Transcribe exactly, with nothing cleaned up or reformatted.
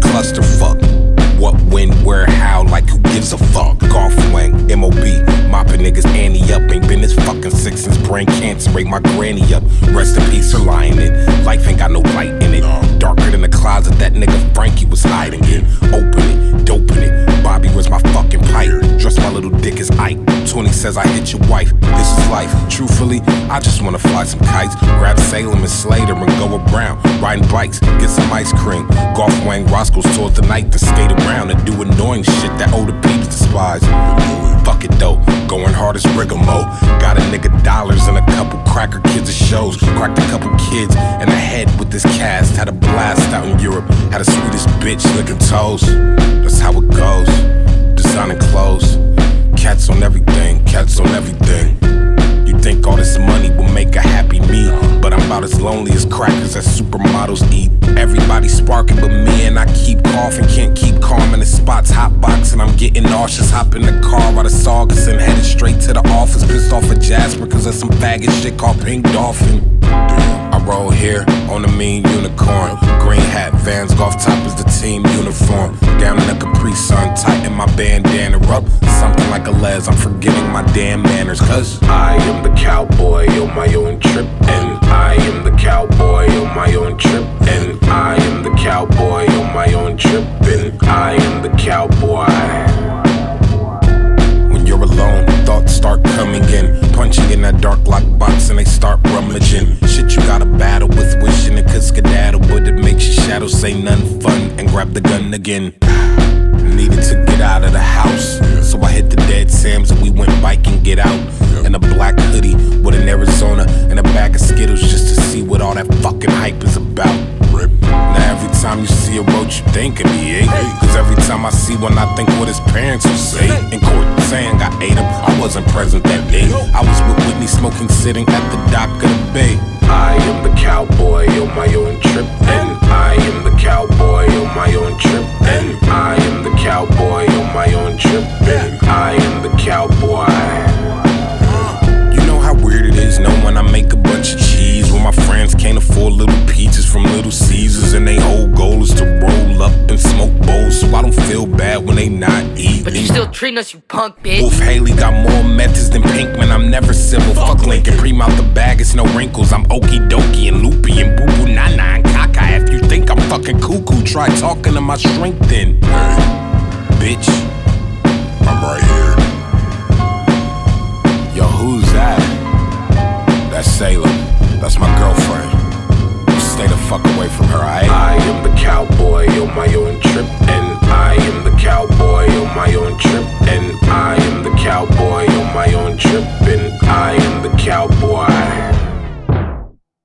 clusterfuck. What, when, where, how, like who gives a fuck? Golf Wang, M O B, mopping niggas ante up. Ain't been this fucking sick since brain cancer ate my granny up. Rest in peace, her lying it. Life ain't got no light in it. Darker than the closet that nigga Frankie was hiding in. Open it, doping it. Bobby, where's my fucking pipe? Dress my little dick as Ike. twenty says I hit your wife. This is life. Truthfully, I just wanna fly some kites. Grab Salem and Slater and go around. Riding bikes, get some ice cream. Golf Wang Roscoe's towards the night to skate around and do annoying shit that older peeps despise. Fuck it though, going hard as rigmarole. Got a nigga dollars and a couple cracker kids at shows. Cracked a couple kids in the head with this cast. Had a blast out in Europe. Had a Swedish bitch licking toes. That's how it goes. Designing clothes. Cats on everything, cats on everything. You think all this money will make a happy me, but I'm about as lonely as crackers that supermodels eat. Everybody sparking but me, and I keep coughing, can't keep calm in the spots. Hot box and I'm getting nauseous. Hop in the car while the Saugus and headed straight to the office. Pissed off at Jasper cause there's some faggot shit called Pink Dolphin. I roll here on a mean unicorn. Green hat, Vans, golf top is the team uniform. Down in the Capri Sun, tighten my bandana up. Something like a les, I'm forgetting my damn manners. Cause I am the cowboy on my own trip. And I am the cowboy on my own trip. And I am the cowboy on my own trip. And I am the cowboy. When you're alone, thoughts start coming in. Punching in that dark lock box and they start rummaging. Shit you gotta battle with, wishing it could skedaddle, but it makes your shadow say none fun and grab the gun again. Needed to get out of the house, so I hit the Dead Sam's and we went biking, get out. In a black hoodie with an Arizona and a bag of Skittles just to see what all that fucking hype is about. Now every time you see a roach you think of me, eh? Cause every time I see one I think what his parents will say. In court saying I ate him, I wasn't present that day. I was with Whitney smoking, sitting at the dock of the bay. I am the cowboy on my own trip. And I am the cowboy on my own trip. And I am the cowboy on my own trip. And I am the cowboy. You know how weird it is knowing I make a bunch of cheese when my friends can't afford little peaches from Little Caesars, and they whole goal is to roll up and smoke bowls, so I don't feel bad when they not eating. But you still treating us, you punk bitch. Wolf Haley got more methods than Pinkman. I'm never civil. Fuck Lincoln, Preem out the bag, it's no wrinkles. I'm okie dokie and loopy and boo boo nana and caca. If you think I'm fucking cuckoo, try talking to my shrink then. Hey, bitch, I'm right here. Yo, who's that? That's Salem. That's my girlfriend. Stay the fuck away from her, aight? I am the cowboy on my own trip. And I am the cowboy on my own trip. And I am the cowboy on my own trip.